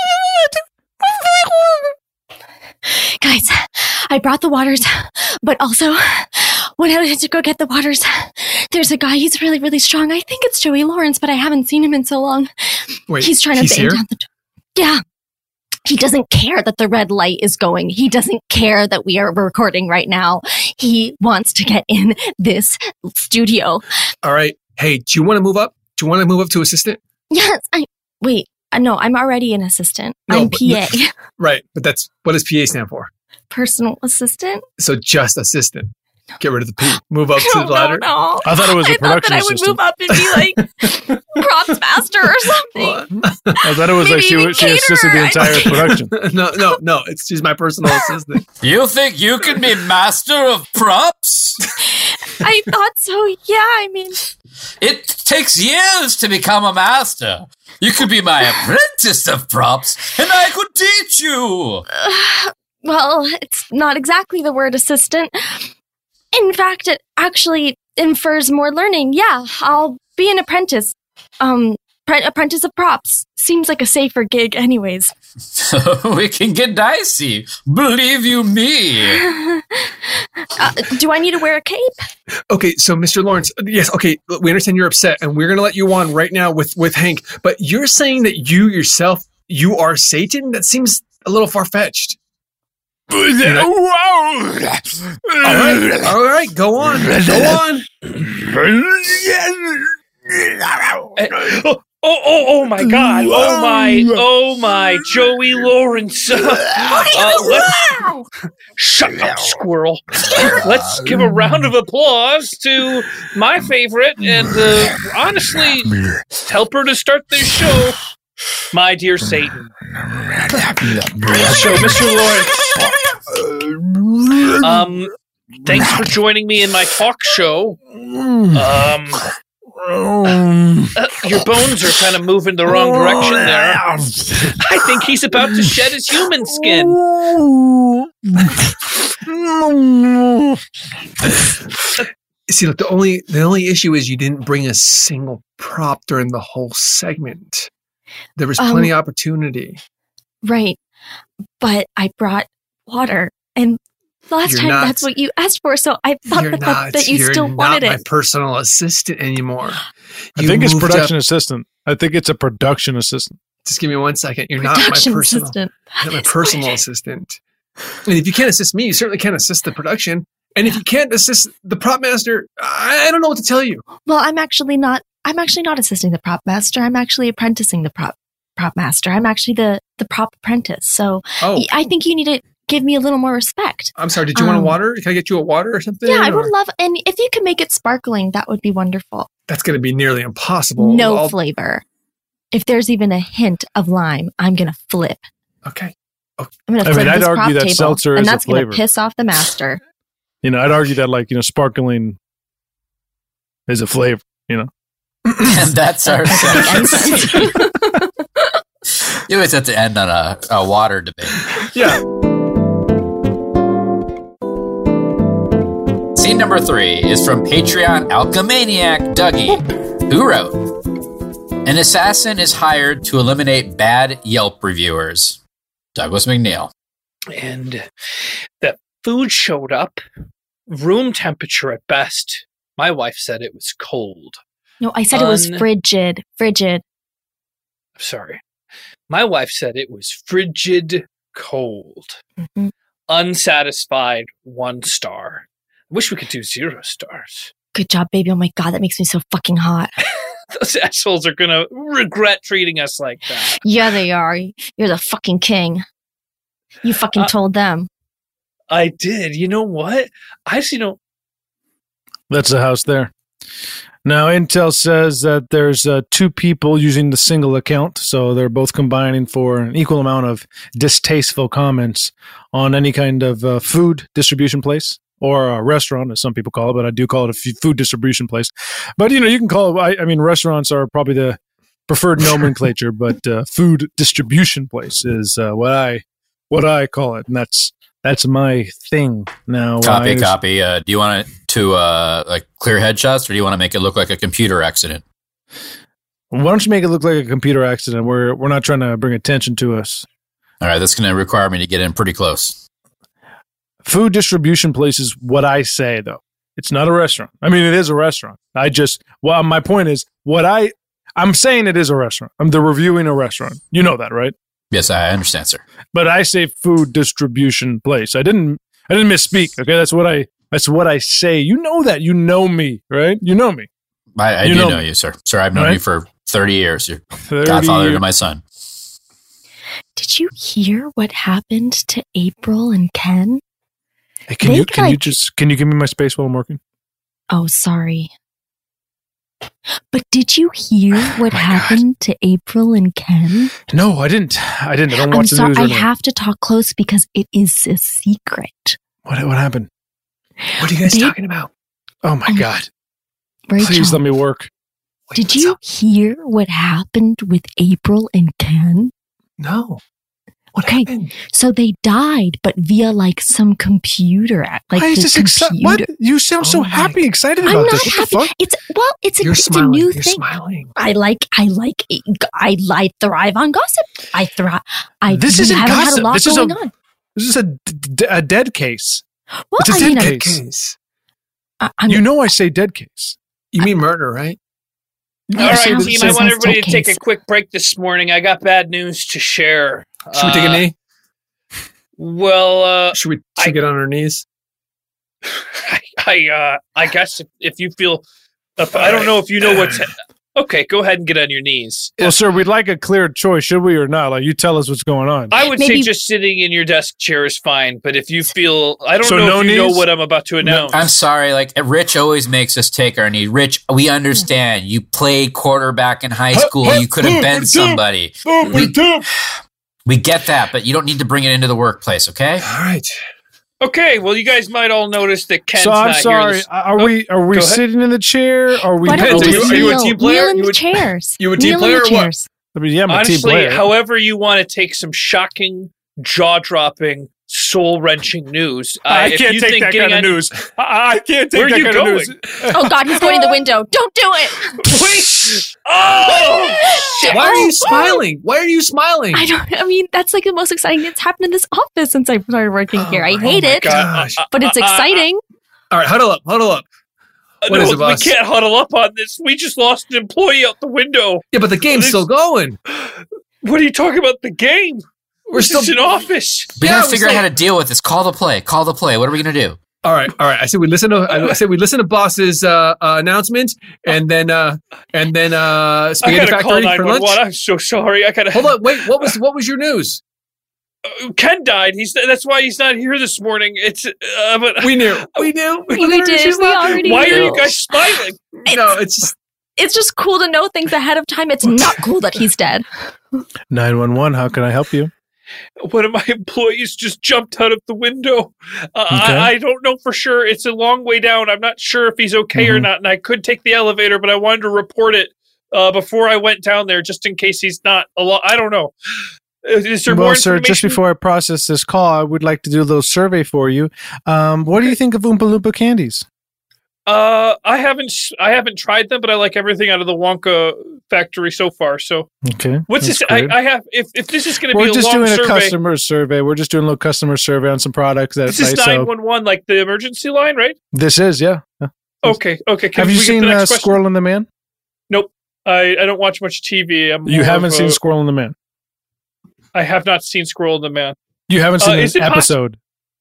Guys, I brought the waters, but also when I went to go get the waters, there's a guy. He's really, really strong. I think it's Joey Lawrence, but I haven't seen him in so long. Wait, He's trying to bang here? down the door. Yeah. He doesn't care that the red light is going. He doesn't care that we are recording right now. He wants to get in this studio. All right. Hey, do you want to move up? Do you want to move up to assistant? Yes. No, I'm already an assistant. No, I'm but- PA. Right, but what does PA stand for? Personal assistant? So just assistant. Get rid of the P. Move up to the ladder. No. I thought it was a I thought production that I would assistant. move up and be like props master or something. I thought it was like Maybe she even assisted the caterer. entire production. No. She's my personal assistant. You think you can be master of props? I thought so. Yeah, I mean, It takes years to become a master. You could be my apprentice of props, and I could teach you. well, it's not exactly the word assistant. In fact, it actually infers more learning. Yeah, I'll be an apprentice. Apprentice of props. Seems like a safer gig anyways. We can get dicey. Believe you me. Do I need to wear a cape? Okay, so Mr. Lawrence, yes, okay, we understand you're upset, and we're going to let you on right now with Hank, but you're saying that you yourself, you are Satan? That seems a little far-fetched. All right, go on. Oh my God! Oh my, Joey Lawrence! Shut up, squirrel! Let's give a round of applause to my favorite and honestly helper to start this show, my dear Satan. So, Mr. Lawrence, thanks for joining me in my talk show. Your bones are kind of moving the wrong direction there. I think he's about to shed his human skin. See, look, the only issue is you didn't bring a single prop during the whole segment. There was plenty of opportunity. Right. But I brought water, and last time that's what you asked for, so I thought that you still wanted it. You're not my personal assistant anymore. I think it's production assistant. I think it's a production assistant. Just give me 1 second. You're not my personal assistant. And if you can't assist me, you certainly can't assist the production. And if you can't assist the prop master, I don't know what to tell you. Well, I'm actually not assisting the prop master. I'm actually apprenticing the prop master. I'm actually the prop apprentice. So I think you need to give me a little more respect. I'm sorry, did you want a water? Can I get you a water or something? Yeah, I would love, and if you can make it sparkling, that would be wonderful. That's going to be nearly impossible. No flavor. If there's even a hint of lime, I'm going to flip. Okay. I'm going to flip I'd this argue prop that table, seltzer and is that's a flavor. going to piss off the master. I'd argue that sparkling is a flavor, And that's our segment. You always have to end on a water debate. Yeah. Scene number 3 is from Patreon Alchemaniac Dougie, who wrote, "An assassin is hired to eliminate bad Yelp reviewers. Douglas McNeil." And the food showed up, room temperature at best. My wife said it was cold. No, I said it was frigid. Frigid. Sorry. My wife said it was frigid cold. Mm-hmm. Unsatisfied, 1 star. Wish we could do 0 stars. Good job, baby. Oh my God, that makes me so fucking hot. Those assholes are going to regret treating us like that. Yeah, they are. You're the fucking king. You fucking told them. I did. You know what? That's the house there. Now, Intel says that there's 2 people using the single account, so they're both combining for an equal amount of distasteful comments on any kind of food distribution place, or a restaurant, as some people call it, but I do call it a food distribution place. But, you can call it, I mean, restaurants are probably the preferred nomenclature, but food distribution place is what I call it, and that's my thing. Now, Copy. Do you want it to clear headshots, or do you want to make it look like a computer accident? Why don't you make it look like a computer accident? We're not trying to bring attention to us. All right, that's going to require me to get in pretty close. Food distribution place is what I say, though. It's not a restaurant. I mean, it is a restaurant. My point is, I'm saying it is a restaurant. They're reviewing a restaurant. You know that, right? Yes, I understand, sir. But I say food distribution place. I didn't misspeak. Okay, that's what I say. You know that. You know me, right? You know me. I do know you, sir. Sir, I've known you for 30 years. You're godfather to my son. Did you hear what happened to April and Ken? Hey, can you give me my space while I'm working? Oh, sorry. But did you hear what happened to April and Ken? No, I didn't. I don't watch the news. I have to talk close because it is a secret. What happened? What are you guys talking about? Oh my God. Rachel, please let me work. Did you hear what happened with April and Ken? No. What happened? So they died, but via some computer act. Why is this exciting? What? You sound so happy, excited about this. I'm not happy. It's a new thing. You're smiling. I thrive on gossip. This isn't gossip. This is a dead case. Well, It's a I dead mean, case. I'm You know I say dead case. You mean murder, right? All right, sounds- team. I sounds want everybody to dead take a case. quick break this morning. I got bad news to share. Should we take a knee? Well, Should we get on our knees? I guess if you feel, I don't know if you know what's. Okay, go ahead and get on your knees. Well, sir, we'd like a clear choice, should we or not? Like, you tell us what's going on. I would say Maybe- just sitting in your desk chair is fine, but if you feel, I don't So know no if you know knees? what I'm about to announce. I'm sorry. Like Rich always makes us take our knee. Rich, we understand. You played quarterback in high school. You could have been somebody. We get that, but you don't need to bring it into the workplace. Okay? All right. Okay, well, you guys might all notice that Ken's So I'm not sorry. here. Are we go ahead. sitting in the chair? Are we? Why don't Depends. we Are just you a kneel? team player? Kneel in You the would- chairs. you a team Kneel in player the or what? chairs. I mean, yeah, I'm a team Honestly, player. however you want to take some shocking, jaw-dropping, soul-wrenching news. I if can't you take think that getting kind of on- news. I can't take Where are that you kind going? of news. Oh God, he's going to the window. Don't do it. Please! Oh! Shit. Why are you smiling? Why are you smiling? I mean, that's like the most exciting that's happened in this office since I started working here. I Oh hate my it, gosh. but it's exciting. All right, huddle up. What No, is it, we boss? can't huddle up on this. We just lost an employee out the window. Yeah, but the game's still going. What are you talking about? The game? We're still. It's an office. We Yeah, gotta we figure out still- how to deal with this. Call the play. What are we gonna do? All right. I said we listen to boss's announcement, and then Spaghetti I gotta call Factory for lunch. 911. I'm so sorry. I gotta Hold on, wait. What was your news? Ken died. That's why he's not here this morning. It's but We knew. We did. She's We not- already why knew. are you guys smiling? No, it's just. It's just cool to know things ahead of time. It's not cool that he's dead. 911. How can I help you? One of my employees just jumped out of the window. I don't know for sure. It's a long way down. I'm not sure if he's okay or not, and I could take the elevator, but I wanted to report it before I went down there, just in case he's not alive. I don't know. Is there more Well, sir, just information? before I process this call, I would like to do a little survey for you. What do you think of Oompa Loompa candies? I haven't tried them, but I like everything out of the Wonka factory so far. So Okay. what's that's this? great. I have. If this is going to be We're a just long doing a survey, customer survey. We're just doing a little customer survey on some products that this is so 911, like the emergency line, right? this is, yeah. Okay. Can Have you we get seen the next question? Squirrel and the Man? Nope. I don't watch much TV. I'm You more haven't of seen a- Squirrel and the Man. I have not seen Squirrel in the Man. You haven't seen is an it possi- episode.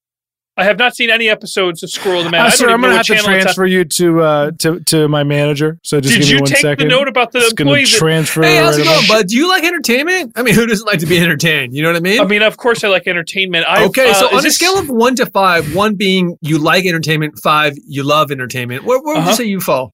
I have not seen any episodes of Squirrel in the Man. I Sir, don't I'm even know going to what have to channel it's on. transfer you to my manager. So just Did give me you one take second. the note about the Just going to employees? transfer. Hey, how's it right going, away. bud? Do you like entertainment? I mean, who doesn't like to be entertained? You know what I mean? I mean, of course, I like entertainment. Okay, so is on a this- scale of 1 to 5, 1 being you like entertainment, 5 you love entertainment, where would you say you fall?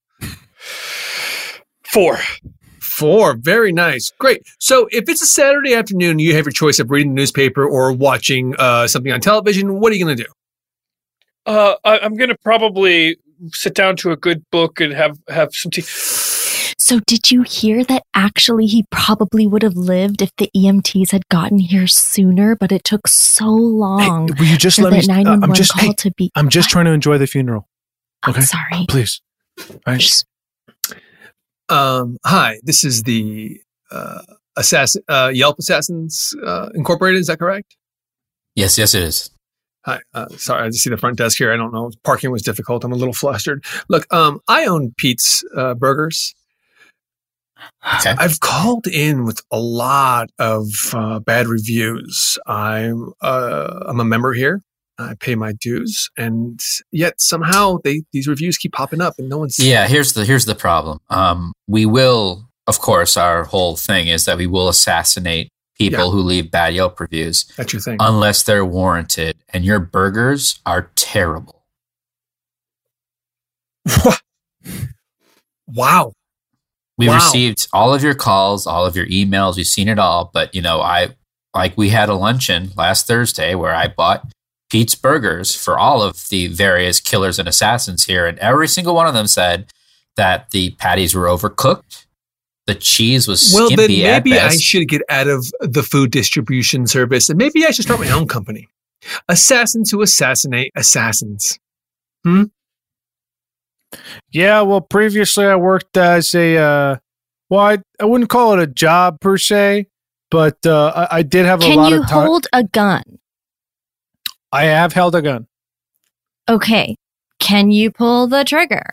4. 4, very nice, great. So if it's a Saturday afternoon, you have your choice of reading the newspaper or watching something on television. What are you going to do? I'm going to probably sit down to a good book and have some tea. So did you hear that actually he probably would have lived if the EMTs had gotten here sooner, but it took so long Will you just for let me? that 911 I'm just. call Hey, to be... I'm just trying to enjoy the funeral. I'm okay. sorry. Please. All right. Hi, this is the Yelp Assassins Incorporated. Is that correct? Yes, it is. Hi, sorry, I just see the front desk here. I don't know. Parking was difficult. I'm a little flustered. Look, I own Pete's Burgers. Okay. I've called in with a lot of bad reviews. I'm a member here. I pay my dues, and yet somehow these reviews keep popping up, and no one's. Yeah, here's the problem. We will, of course, our whole thing is that we will assassinate people who leave bad Yelp reviews That's your thing. unless they're warranted, and your burgers are terrible. Wow. We Wow. received all of your calls, all of your emails. We've seen it all, but we had a luncheon last Thursday where I bought Pete's Burgers for all of the various killers and assassins here, and every single one of them said that the patties were overcooked. The cheese was Well, then skimpy at maybe I best. should get out of the food distribution service, and maybe I should start my own company. Assassins who assassinate assassins. Yeah, well, previously I worked as I wouldn't call it a job per se, but I did have a Can lot you of time. hold a gun? I have held a gun. Okay. Can you pull the trigger?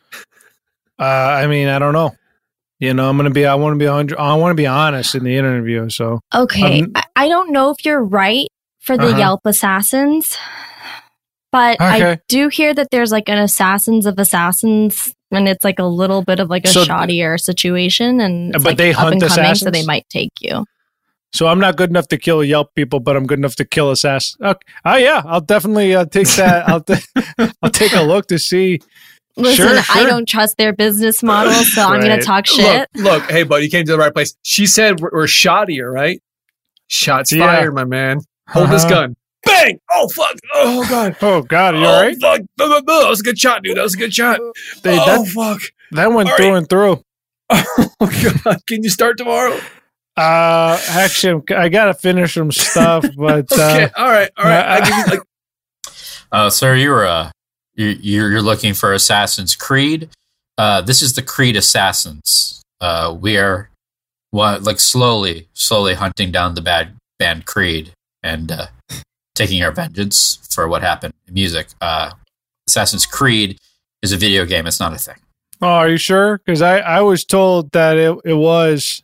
I mean, I don't know. You know, I want to be 100. I want to be honest in the interview. So Okay. I don't know if you're right for the Yelp assassins, but I do hear that there's like an assassins of assassins, and it's like a little bit of like a shoddier situation, and it's but like they up hunt and coming, assassins, so they might take you. So I'm not good enough to kill Yelp people, but I'm good enough to kill assassins. Okay. Oh yeah, I'll definitely take that. I'll take a look to see. Listen, Sure. I don't trust their business model, so I'm going to talk shit. Look, hey, buddy, you came to the right place. She said we're shoddier, right? Shots fired, my man. Hold this gun. Bang! Oh, fuck. Oh, God. Oh, God. Are you all right? Fuck. No. That was a good shot, dude. That was a good shot. Fuck. That went All through right. and through. Oh, God. Can you start tomorrow? Actually, I got to finish some stuff, but... Okay. All right. I give you, like... Sir, you're looking for Assassin's Creed. This is the Creed Assassins. We are slowly hunting down the bad band Creed and taking our vengeance for what happened in music. Assassin's Creed is a video game. It's not a thing. Oh, are you sure? Because I was told that it was.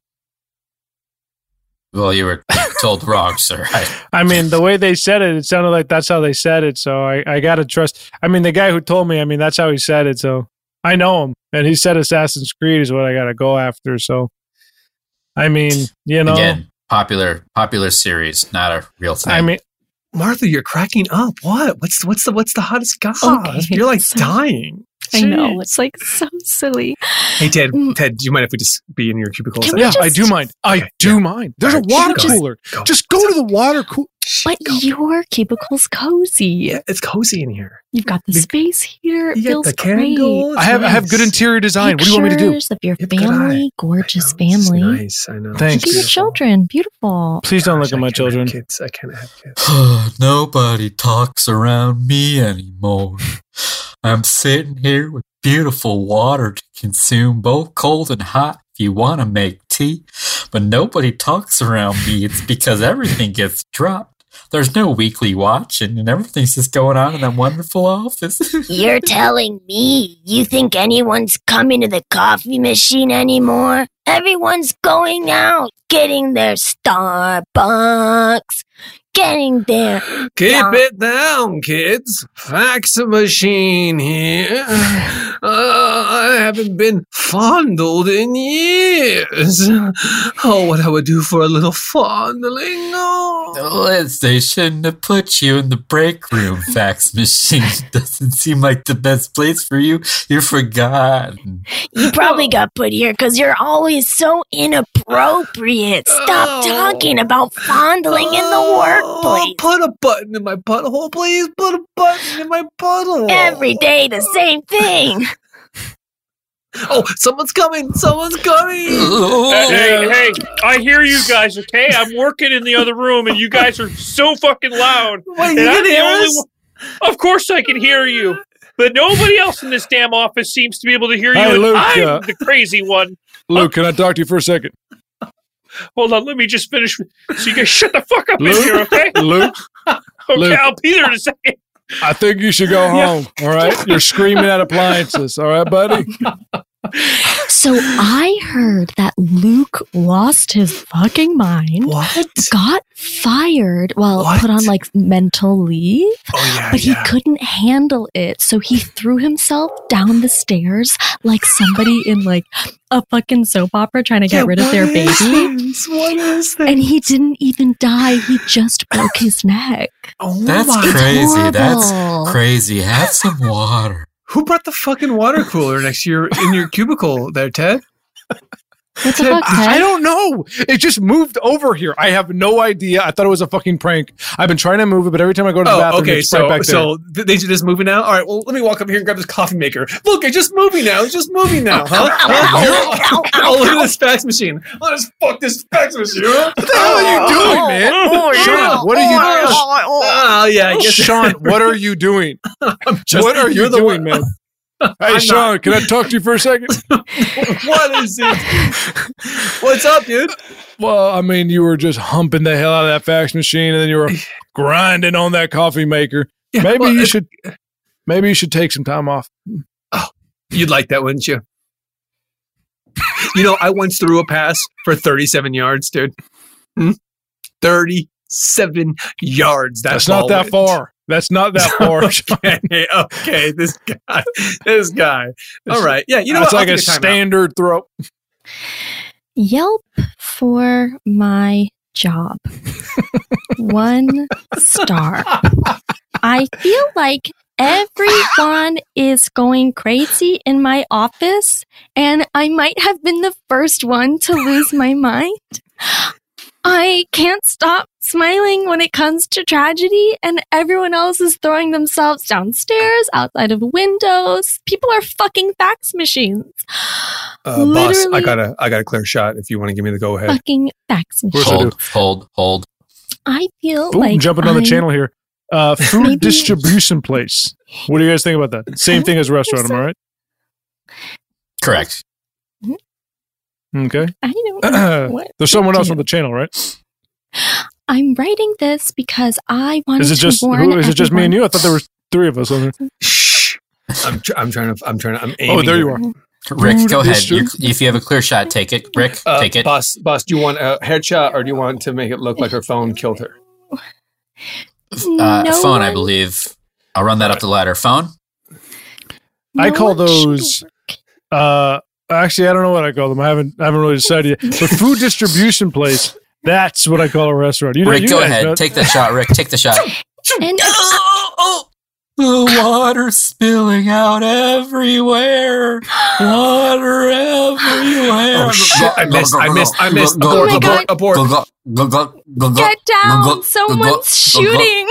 Well, you were told wrong, sir. I mean, the way they said it sounded like that's how they said it. So I got to trust. I mean, the guy who told me, that's how he said it. So I know him. And he said Assassin's Creed is what I got to go after. So, I mean, Again, popular series, not a real thing. I mean, Martha, you're cracking up. What? What's the hottest goss? Okay, You're like dying. I know. It's like so silly. Hey, Ted, do you mind if we just be in your cubicle? Can we yeah, just- I do mind. I do mind. There's a water cooler. Just go to the water cooler. But your cubicle's cozy. Yeah, it's cozy in here. You've got the space heater. It You feels got the great. candles. I have good interior design. What do you want me to do? Pictures of your You've got family, eye. gorgeous I know, it's family. nice, I know. Thanks. Look at your children. Beautiful. Please don't look Gosh, at my I can't children. have kids. I can't have kids. Nobody talks around me anymore. I'm sitting here with beautiful water to consume, both cold and hot if you want to make tea. But nobody talks around me. It's because everything gets dropped. There's no weekly watching, and everything's just going on in that wonderful office. You're telling me you think anyone's coming to the coffee machine anymore? Everyone's going out, getting their Starbucks, getting their... Keep it down, kids. Fax machine here. I haven't been fondled in years. Oh, what I would do for a little fondling. They shouldn't have put you in the break room. Fax machine doesn't seem like the best place for you. You're forgotten. You probably got put here because you're always so inappropriate. Stop talking about fondling in the workplace. Put a button in my butthole, please. Put a button in my butthole. Every day the same thing. Oh, someone's coming. Someone's coming. Hey, I hear you guys, okay? I'm working in the other room and you guys are so fucking loud. Wait, you And I'm can the hear only us? one- Of course I can hear you. But nobody else in this damn office seems to be able to hear you. Hey, and Luke, I'm the crazy one. Luke, can I talk to you for a second? Hold on, let me just finish. So you guys shut the fuck up in Luke? here, okay? Luke, Okay, Luke. I'll be there in a second. I think you should go home. All right? You're screaming at appliances. All right, buddy? So I heard that Luke lost his fucking mind. What? Got fired. Well, What? put on like mental leave. Oh, yeah, But he couldn't handle it. So he threw himself down the stairs like somebody in like a fucking soap opera trying to get rid of their baby. What is this? And he didn't even die. He just broke his neck. Oh, That's my. crazy. horrible. That's crazy. Have some water. Who brought the fucking water cooler next to your cubicle there, Ted? What the fuck, I Ted? don't know. It just moved over here. I have no idea. I thought it was a fucking prank. I've been trying to move it, but every time I go to the bathroom, okay. it's right back there. So they should just moving now. All right. Well, let me walk up here and grab this coffee maker. Look, it's just moving now. It's just moving now, huh? Oh, look at this fax machine. Let's fuck this fax machine. Huh? What the hell are you doing, man? Sean, what are you doing? Oh yeah, I guess Sean, what are you doing? just, What are you you're the doing, one- man? Hey, Sean, can I talk to you for a second? What is it? What's up, dude? Well, I mean, you were just humping the hell out of that fax machine, and then you were grinding on that coffee maker. Yeah, Maybe well, you should. Maybe you should take some time off. You'd like that, wouldn't you? You know, I once threw a pass for 37 yards, dude. 37 yards. That's not that far. That's not that far. Okay. This guy. All right. Yeah, you know That's what? like a standard throw. Yelp for my job. 1 star. I feel like everyone is going crazy in my office, and I might have been the first one to lose my mind. I can't stop smiling when it comes to tragedy, and everyone else is throwing themselves downstairs, outside of windows. People are fucking fax machines. Boss, Literally I got a clear shot if you want to give me the go ahead. fucking fax machines. Hold. I feel Ooh, like jumping on the channel here. Food Maybe- distribution place. What do you guys think about that? Same thing as a restaurant, am I right? Correct. Okay. I don't know what There's someone else to on do. the channel, right? I'm writing this because I wanted Is it just to warn is it just me and everyone. you? I thought there were 3 of us on there. Shh. I'm aiming. Oh, there you are. Rick, Food go ahead. distrib- If you have a clear shot, take it. Rick, take it. Boss, do you want a headshot or do you want to make it look like her phone killed her? No Phone, I one- believe. I'll run that up the ladder. Phone? I no call one should those work. actually I don't know what I call them. I haven't really decided yet. But food distribution place, that's what I call a restaurant. You know, Rick, you go guys ahead. know. Take the shot, Rick. Take the shot. And The water's spilling out everywhere. Water everywhere. Oh shit! I missed. Oh my God. Abort. get down! Someone's shooting!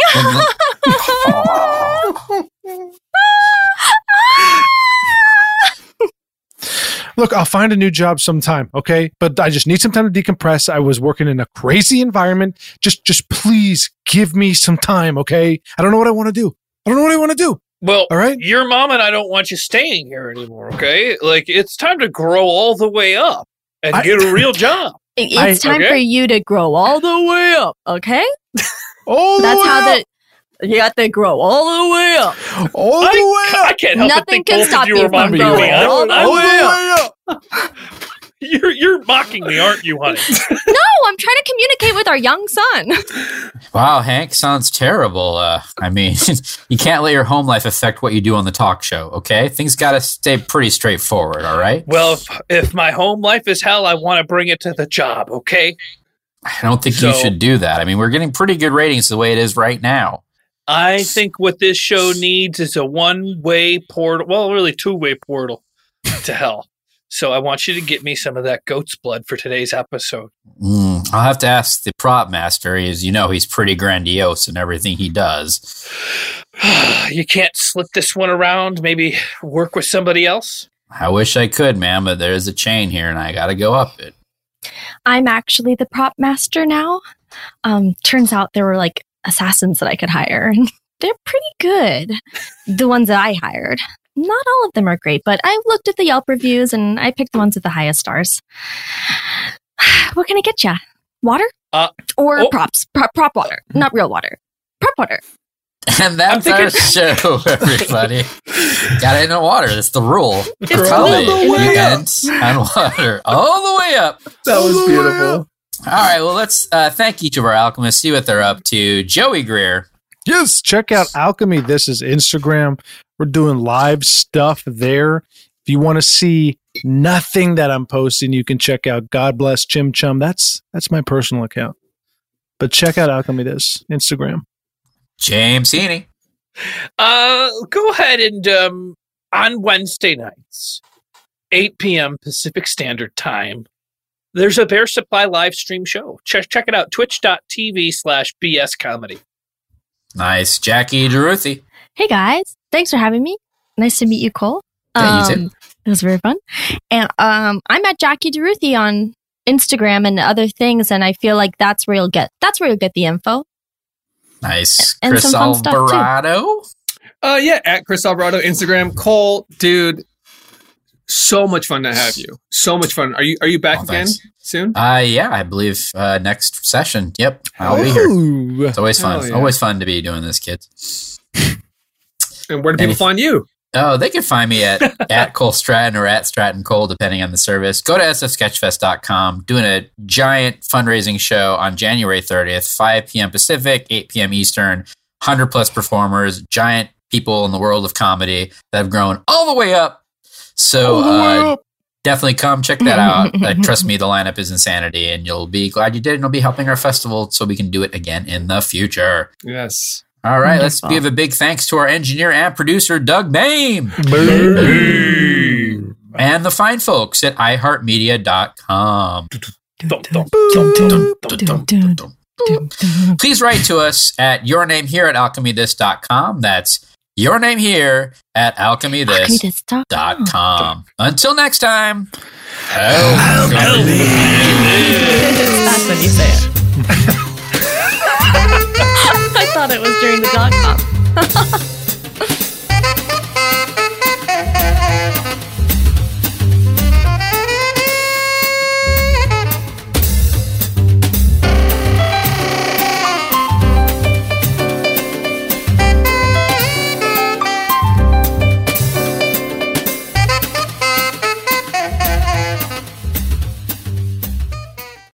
Look, I'll find a new job sometime, okay? But I just need some time to decompress. I was working in a crazy environment. Just please give me some time, okay? I don't know what I want to do. Well, All right? your mom and I don't want you staying here anymore, okay? Like, it's time to grow all the way up and get a real job. It's time okay. for you to grow all the way up, okay? All the That's way how up. you got to grow all the way up. All the way up. I can't help but Nothing think can both stop of you you are from mocking growing me. all the way up. You're mocking me, aren't you, honey? No, I'm trying to communicate with our young son. Wow, Hank, sounds terrible. I mean, you can't let your home life affect what you do on the talk show, okay? Things got to stay pretty straightforward, all right? Well, if my home life is hell, I want to bring it to the job, okay? I don't think you should do that. I mean, we're getting pretty good ratings the way it is right now. I think what this show needs is a one-way portal, well, really two-way portal to hell. So I want you to get me some of that goat's blood for today's episode. I'll have to ask the prop master. As you know, he's pretty grandiose in everything he does. You can't slip this one around, maybe work with somebody else? I wish I could, man, but there's a chain here and I got to go up it. I'm actually the prop master now. Turns out there were like assassins that I could hire, and they're pretty good. The ones that I hired. Not all of them are great, but I looked at the Yelp reviews and I picked the ones with the highest stars. What can I get you? Water? Or props? Prop water. Not real water. Prop water. And that's our show, everybody. Gotta know water. That's the rule. It's Probably all the way events and water. All the way up. That was beautiful. All right, well, let's thank each of our alchemists, see what they're up to. Joey Greer. Yes, check out Alchemy. This is Instagram. We're doing live stuff there. If you want to see nothing that I'm posting, you can check out God Bless Chim Chum. That's my personal account. But check out Alchemy This Instagram. James Heaney. Go ahead and on Wednesday nights, 8 p.m. Pacific Standard Time, there's a Bear Supply live stream show. Check it out, twitch.tv/BS Comedy. Nice. Jackie DeRuthi. Hey guys, thanks for having me. Nice to meet you, Cole. Yeah, you too. It was very fun. And I'm at Jackie DeRuthi on Instagram and other things, and I feel like that's where you'll get the info. Nice. And Chris some fun stuff, too. Alvarado. Yeah, at Chris Alvarado, Instagram. Cole, dude, so much fun to have you. So much fun. Are you back again Thanks. soon? Yeah, I believe next session. Yep, I'll be here. Ooh. It's always fun. Hell yeah. Always fun to be doing this, kids. And where do people find you? Oh, they can find me at Cole Stratton or at Stratton Cole, depending on the service. Go to sfsketchfest.com. Doing a giant fundraising show on January 30th, 5 p.m. Pacific, 8 p.m. Eastern. 100 plus performers, giant people in the world of comedy that have grown all the way up. So definitely come check that out. Trust me, the lineup is insanity, and you'll be glad you did, and you'll be helping our festival so we can do it again in the future. Yes. All right, let's give a big thanks to our engineer and producer, Doug Mame. And the fine folks at iHeartMedia.com. Please write to us at yournamehere@alchemythis.com. That's your name here at alchemythis.com. Until next time. That's when you say it. I thought it was during the dog pop.